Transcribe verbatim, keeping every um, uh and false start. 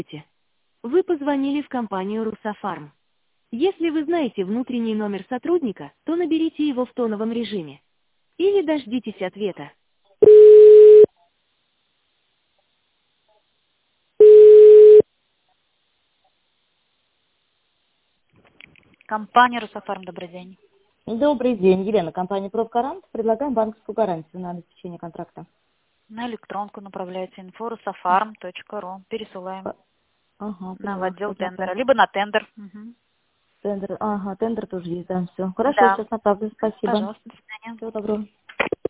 Вы позвонили в компанию Русафарм. Если вы знаете внутренний номер сотрудника, то наберите его в тоновом режиме. Или дождитесь ответа. Компания Русафарм, добрый день. Добрый день, Елена, компания «Профгарант». Предлагаем банковскую гарантию на обеспечение контракта. На электронку направляйте инфо русафарм точка ру. Пересылаем П- Ага, на в поняла. отдел Сейчас тендера, направлю. либо на тендер. Мгм. Тендер, ага, тендер тоже есть, да, все. Хорошо, Да, сейчас направлю, спасибо. пожалуйста, до свидания. Всего доброго.